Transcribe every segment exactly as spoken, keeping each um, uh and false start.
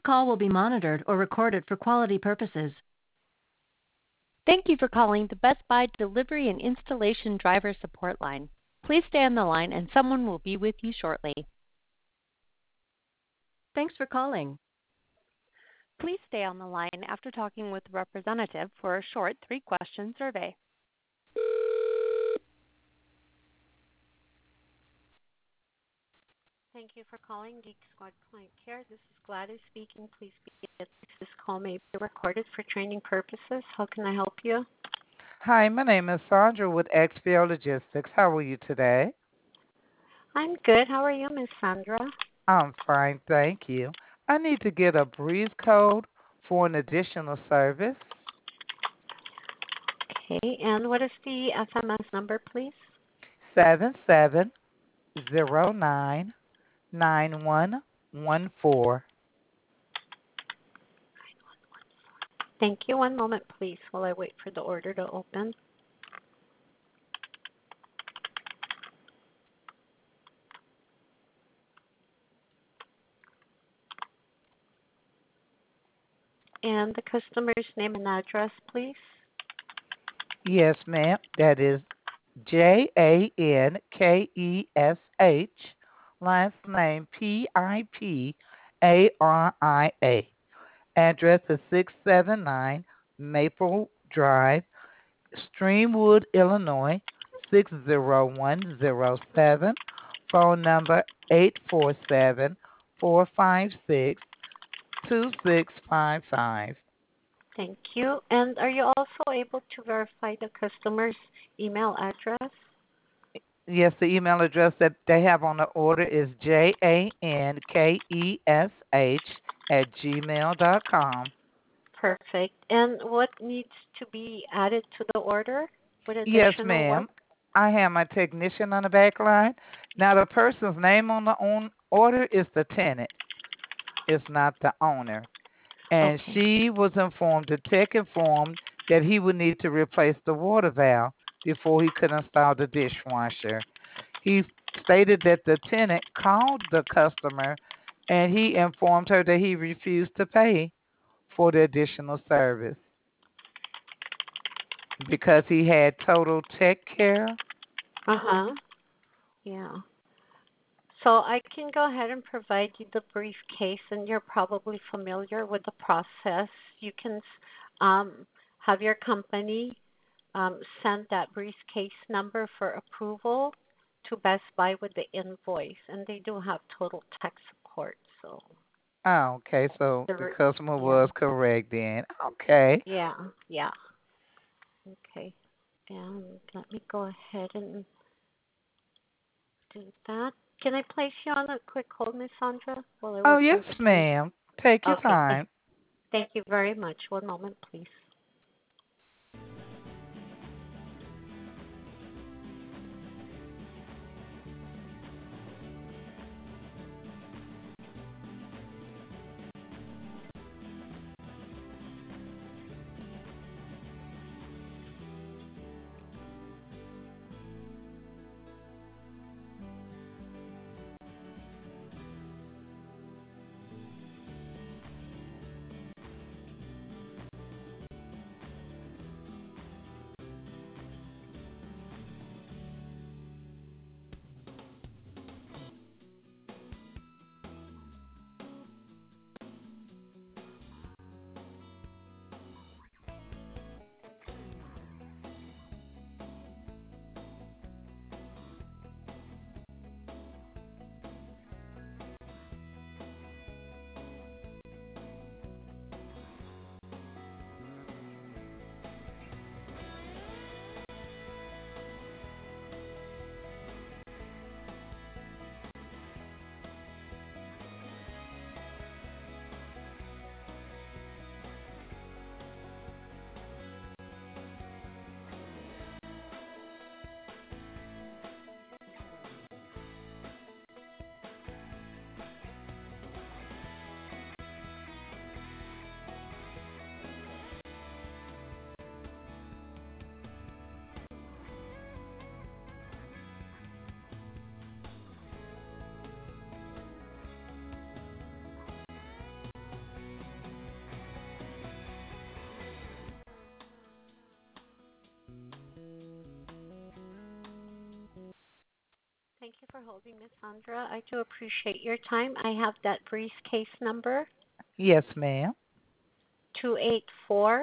call will be monitored or recorded for quality purposes. Thank you for calling the Best Buy Delivery and Installation Driver Support Line. Please stay on the line and someone will be with you shortly. Thanks for calling. Please stay on the line after talking with a representative for a short three-question survey. Thank you for calling Geek Squad Client Care. This is Gladys speaking. Please be advised this call may be recorded for training purposes. How can I help you? Hi, my name is Sandra with X P O Logistics. How are you today? I'm good. How are you, Miss Sandra? I'm fine, thank you. I need to get a breeze code for an additional service. Okay, and what is the S M S number, please? Seven seven zero nine nine one one four. Thank you. One moment, please, while I wait for the order to open. And the customer's name and address, please. Yes, ma'am. That is J A N K E S H. Last name P I P A R I A. Address is six seven nine Maple Drive, Streamwood, Illinois, six zero one zero seven. Phone number eight four seven, four five six, two six five five. Thank you. And are you also able to verify the customer's email address? Yes, the email address that they have on the order is J A N K E S H at gmail dot com. Perfect. And what needs to be added to the order? What Yes, additional work? ma'am. I have my technician on the back line. Now, the person's name on the on order is the tenant. It's not the owner. And Okay. she was informed, the tech informed, that he would need to replace the water valve before he could install the dishwasher. He stated that the tenant called the customer and he informed her that he refused to pay for the additional service because he had total tech care. Uh-huh. Yeah. So I can go ahead and provide you the briefcase, and you're probably familiar with the process. You can um, have your company um, send that briefcase number for approval to Best Buy with the invoice, and they do have total tech support. So, Oh, okay. So the the, customer yeah, was correct then. Okay. yeah, yeah. Okay, and let me go ahead and do that. Can I place you on a quick hold, Miss Sandra, while I Oh, work yes, on some? ma'am. Take your Okay, th- time. thank you very much. One moment, please. Thank you for holding, Miss Sandra. I do appreciate your time. I have that briefcase number, Yes, ma'am. two eight four,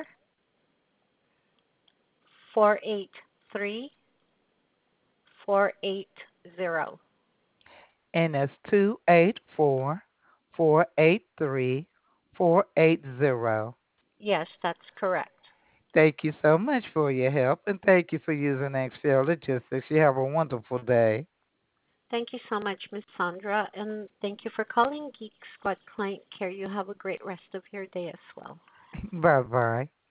four eight three, four eight zero. And that's two eight four, four eight three, four eight zero. Yes, that's correct. Thank you so much for your help, and thank you for using Xfield Logistics. You have a wonderful day. Thank you so much, Miss Sandra, and thank you for calling Geek Squad Client Care. You have a great rest of your day as well. Bye bye.